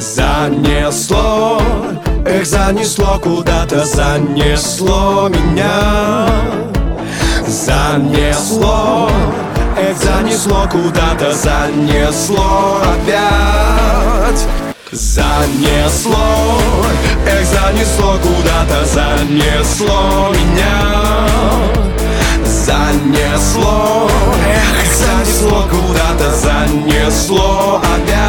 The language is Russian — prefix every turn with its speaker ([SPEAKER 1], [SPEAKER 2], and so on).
[SPEAKER 1] Занесло, эх, занесло куда-то, занесло меня. Занесло, эх, занесло куда-то, занесло опять. Занесло, эх, занесло куда-то, занесло меня. Занесло, эх, занесло куда-то, занесло опять.